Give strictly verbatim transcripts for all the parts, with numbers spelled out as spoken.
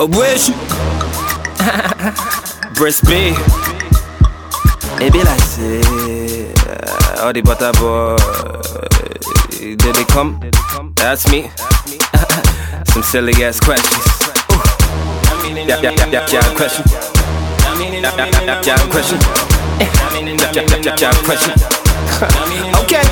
I wish Breast B. It be like say uh, all the butter boy. Did they come? That's me. Some silly ass questions. Yeah, yeah, yeah, yeah, yeah, question. Yeah, yeah, yeah, yeah, question. Yeah, yeah, yeah, yeah, question. Okay.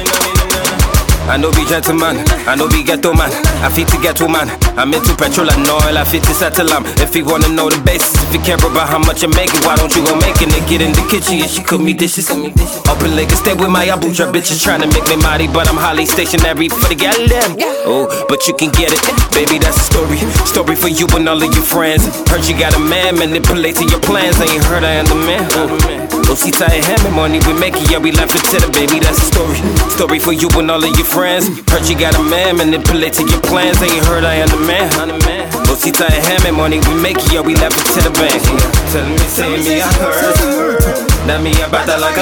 I know be gentleman, I know be ghetto man. I fit to ghetto man. I'm into petrol and oil, I fit to settle am. If you wanna know the basis, if you care about how much I'm making, why don't you go make it and get in the kitchen and she cook me dishes. Up in Lagos, stay with my abuja bitches trying to make me mighty, but I'm highly stationary for the gal them. Oh, but you can get it, baby, that's a story. Story for you and all of your friends. Heard you got a man manipulating your plans, and you heard I am the man. Oh, see, tie him and money we make it, yeah, we left it to the baby, that's a story. Story for you and all of your friends. Heard you got a man manipulating your plans, and you heard I am the man. Oh, see, tie him and money we make it, yeah, we left it to the bank. Telling me, saying me, I heard that me about that like a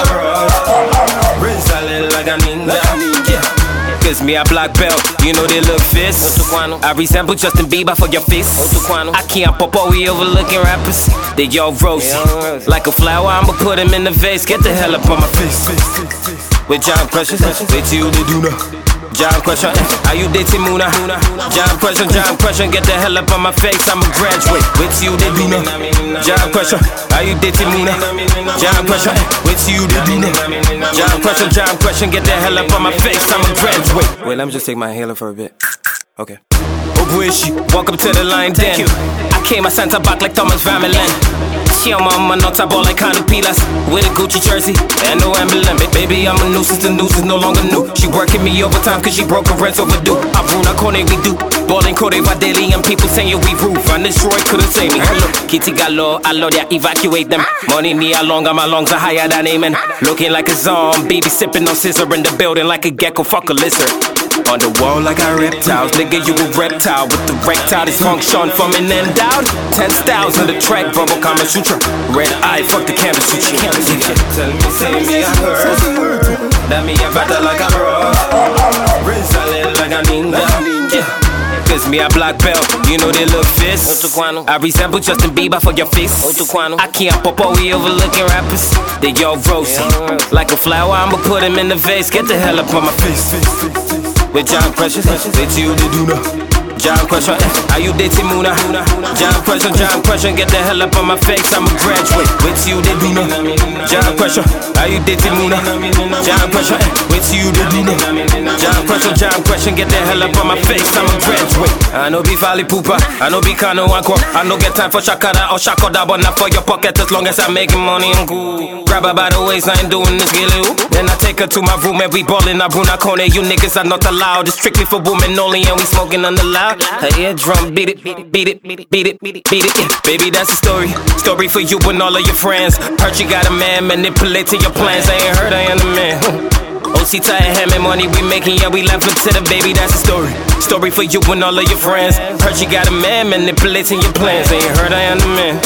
rose. Wrist solid like a ninja. Yeah. Cause me a black belt, you know they look fierce. I resemble Justin Bieber for your face. I can't pop all we overlooking rappers. They all rosy, like a flower, I'ma put him in the vase. Get the hell up on my face. With John Question, wait till you they do now. John Question, are you dating Muna? John Question, John Question, get the hell up on my face. I'm a graduate, wait till you they do now. John Question, are you dating Muna? John Question, wait till you they do now. John Question, John Question, get the hell up on my face. I'm a graduate. Wait, let me just take my inhaler for a bit. Okay. Oh, where is she? Welcome to the line, Dan. I came a Santa back like Thomas Van Millen. She on my not a ball like Connie Pilas. With a Gucci jersey and no emblem. Baby, I'm a nuisance, the news is no longer new. She working me overtime cause she broke her rent overdue. Abruna Kone we do. Ballin' Kode va daily and people saying we roof. And this Roy couldn't say me. Hello, Kitty Gallo, I love ya, evacuate them. Money me along, my lungs are higher than amen. Looking like a zombie, baby sipping on scissor in the building like a gecko, fuck a lizard. On the wall like I reptiles, nigga you a reptile with the rectile dysfunction from an end out. Ten styles on the track, Bravo Kama Sutra. Red eye, fuck the canvas sutra. Tell me, say me I heard that me a battle like a rose. Wrist solid like a ninja. Yeah. Cause me a black belt, you know they look fierce. I resemble Justin Bieber for your face. I can't pop all we overlooking rappers. They all rosy, like a flower, I'ma put him in the vase. Get the hell up on my face. With John Question, wait till you they do now. John Question, are you dating Muna? John Question, John Question, get the hell up on my face. I'm a graduate, wait till you they do now. John Question, are you dating Muna? John Question, wait till you they do now. John Question, John Question, get the hell up on my face. I'm a graduate. I know be Valley Pooper, I know be Kano Anko. I know get time for Shakara or Shakoda, but not for your pocket as long as I'm making money. I'm cool. Grab her by the waist, I ain't doing this gilly. Then I take her to my room and we ballin' Abruna Kone. You niggas are not allowed, it's strictly for women only, and we smoking on the loud. Her eardrum beat it, beat it, beat it, beat it, beat it, beat it, beat it. Yeah. Baby, that's a story. Story for you and all of your friends. Heard you got a man manipulating your plans. I ain't heard I am the man. O C tie him and money we making, yeah, we left it to the baby, that's a story. Story for you and all of your friends. Heard you got a man manipulating your plans. I ain't heard I am the man.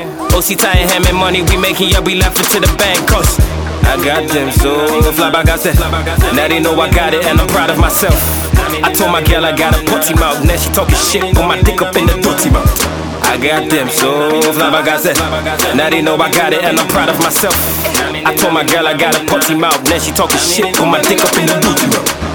O C tie him and money we making, yeah, we left it to the bank. Cause I got them, so fly back, I said. Now they know I got it and I'm proud of myself. I told my girl I got a putty mouth. Now she talking shit, put my dick up in the dirty mouth. I got them, so fly back, I said. Now they know I got it and I'm proud of myself. I told my girl I got a putty mouth. Now she talking shit, put my dick up in the dirty mouth.